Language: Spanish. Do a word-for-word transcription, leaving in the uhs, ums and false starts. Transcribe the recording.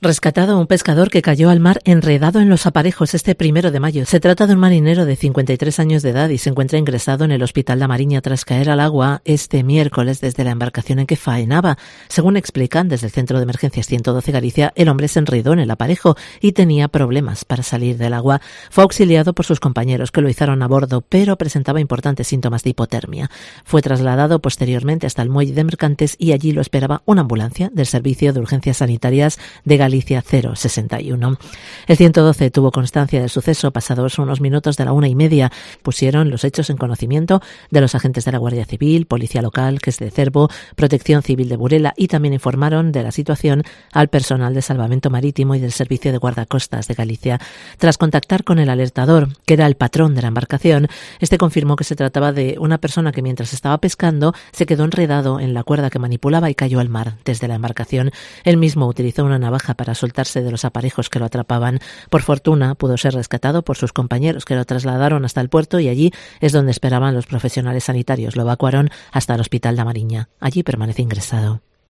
Rescatado un pescador que cayó al mar enredado en los aparejos este primero de mayo. Se trata de un marinero de cincuenta y tres años de edad y se encuentra ingresado en el Hospital da Mariña tras caer al agua este miércoles desde la embarcación en que faenaba. Según explican desde el Centro de Emergencias ciento doce Galicia, el hombre se enredó en el aparejo y tenía problemas para salir del agua. Fue auxiliado por sus compañeros que lo izaron a bordo, pero presentaba importantes síntomas de hipotermia. Fue trasladado posteriormente hasta el muelle de Mercantes y allí lo esperaba una ambulancia del Servicio de Urgencias Sanitarias de Galicia cero sesenta y uno. El ciento doce tuvo constancia del suceso pasados unos minutos de la una y media. Pusieron los hechos en conocimiento de los agentes de la Guardia Civil, Policía Local, que es de Cervo, Protección Civil de Burela, y también informaron de la situación al personal de Salvamento Marítimo y del Servicio de Guardacostas de Galicia. Tras contactar con el alertador, que era el patrón de la embarcación, este confirmó que se trataba de una persona que mientras estaba pescando se quedó enredado en la cuerda que manipulaba y cayó al mar desde la embarcación. Él mismo utilizó una navaja para soltarse de los aparejos que lo atrapaban. Por fortuna, pudo ser rescatado por sus compañeros, que lo trasladaron hasta el puerto y allí es donde esperaban los profesionales sanitarios. Lo evacuaron hasta el Hospital da Mariña. Allí permanece ingresado.